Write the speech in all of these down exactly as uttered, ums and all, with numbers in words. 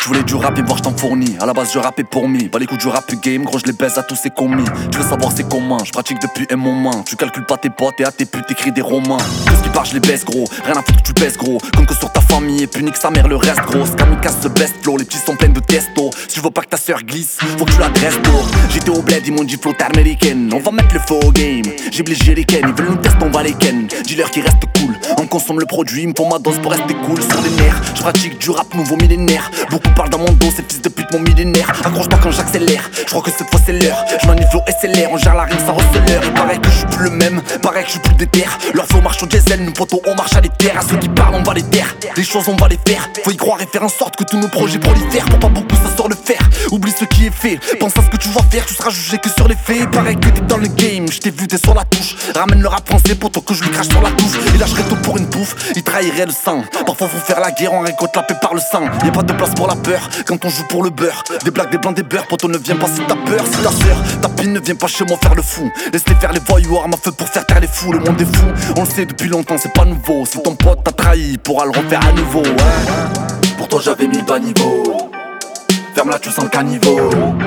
voulais du rap et voir je t'en fournis. À la base je rappais pour me. Bah les coups du rap game, gros je les baise à tous ces commis. Tu veux savoir c'est comment, je pratique depuis un moment. Tu calcules pas tes potes et à tes putes t'écris des romans. Tout ce qui part je les baisse gros, rien à foutre que tu baisses gros. Compte que sur ta famille et puis nique sa mère le reste gros. Kamikaze the best flow, les petits sont pleins de testo. Si tu veux pas que ta soeur glisse, faut que tu l'adresses gros. J'étais au bled, ils m'ont dit flow américaine. On va mettre le faux au game, j'ai obligé les ken. Ils veulent nous tester, on va les ken. Dis-leur qui reste cool, on consomme le produit, ils me font ma dose pour rester cool. Sur les nerfs, je pratique du rap nouveau millénaire. Beaucoup parlent dans mon dos, ces fils de pute mon millénaire. Accroche-toi quand j'accélère, je crois que cette fois c'est l'heure. Je m'en flow S L R, on gère la rime sans receleur. Il paraît que je suis plus le même, paraît que je suis plus déter. Leur flow marche au diesel, nous potos on marche à l'éther. À ceux qui parlent on va les taire, les choses on va les faire. Faut y croire et faire en sorte que tous nos projets prolifèrent. Pour pas beaucoup ça sort le fer, oublie ce qui est fait. Pense à ce que tu vas faire, tu seras jugé que sur les faits. Paraît que t'es dans le game, je t'ai vu t'es sur la touche. Ramène le rap français pour toi que je lui crache sur la touche. Il lâcherait tout pour une pouffe, il trahirait le sang. Parfois faut faire la guerre, on récolte la paix par le sang. Y'a pas de place pour la peur, quand on joue pour le beurre. Des blagues, des blancs, des beurres, poto ne viens pas si t'as peur. Si ta sœur, ta pine ne vient pas chez moi faire le fou. Laisse-les faire les voyous, arme à feu pour faire taire les fous. Le monde est fou, on le sait depuis longtemps, c'est pas nouveau. Si ton pote t'a trahi, il pourra le refaire à nouveau hein. Pour toi j'avais mis le bas niveau, ferme-la tu sens le caniveau.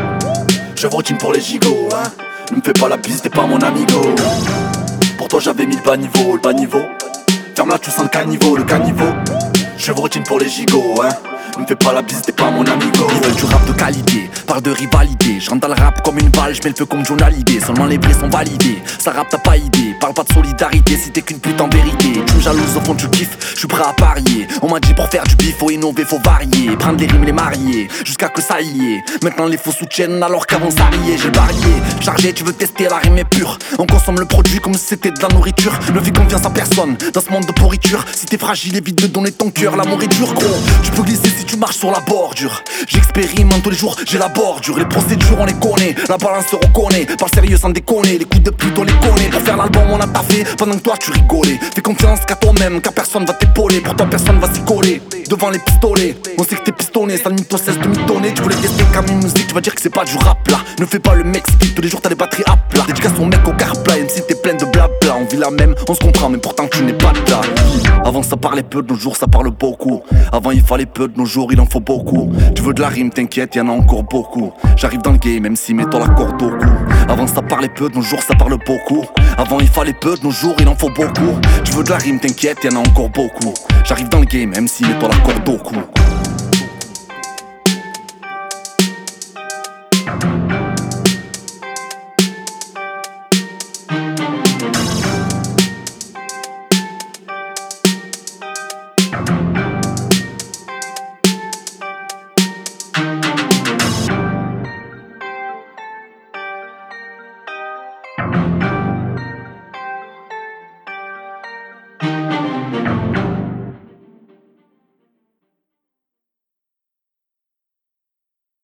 Je routine pour les gigots hein. Ne me fais pas la bise, t'es pas mon amigo. Pour toi j'avais mis le bas niveau, le bas niveau. Ferme-la tu sens le caniveau, le caniveau. Je routine pour les gigots hein. Ne me fais pas la bise, t'es pas mon amigo. Ils veulent du rap de qualité, parle de rivalité. Je rentre dans le rap comme une balle, je mets le feu comme John Hallyday. Seulement les vrais sont validés, ça rap t'as pas idée. Parle pas de solidarité si t'es qu'une pute en vérité. Tu me jalouses au fond du kiff, je suis prêt à parier. On m'a dit pour faire du bif, faut innover, faut varier. Prendre les rimes, les marier, jusqu'à que ça y est. Maintenant les faux soutiennent alors qu'avant ça riait. J'ai le barillet, chargé, tu veux tester, la rime est pure. On consomme le produit comme si c'était de la nourriture. Ne fais confiance à personne dans ce monde de pourriture. Si t'es fragile, évite de donner ton cœur, l'amour est dur gros. Tu peux glisser si tu marches sur la bordure. J'expérimente tous les jours, j'ai la bordure. Les procédures on les connaît, la balance se reconnaît. Parle sérieux sans déconner, les coups de pute on les connaît. Pour faire l'album on a taffé, pendant que toi tu rigolais. Fais confiance qu'à toi-même, car personne va t'épauler. Pour toi personne va s'y coller, devant les pistolets. On sait que t'es pistonné, ça mytho cesse de mitonner. Tu voulais tester comme une musique, tu vas dire que c'est pas du rap là. Ne fais pas le mec speed, tous les jours t'as des batteries à plat. Dédicace au mec au carplat, même si t'es plein de blabla. On vit la même, on se comprend mais pourtant tu n'es pas de là. Avant ça parlait peu, de nos jours ça parle beaucoup. Avant il fallait peu, de nos jours il en faut beaucoup. Tu veux de la rime, t'inquiète, y'en a encore beaucoup. J'arrive dans le game, même si mets-toi la corde au cou. Avant ça parlait peu, de nos jours ça parle beaucoup. Avant il fallait peu, de nos jours il en faut beaucoup. Tu veux de la rime, t'inquiète, y'en a encore beaucoup. J'arrive dans le game, même si mets-toi la corde au cou.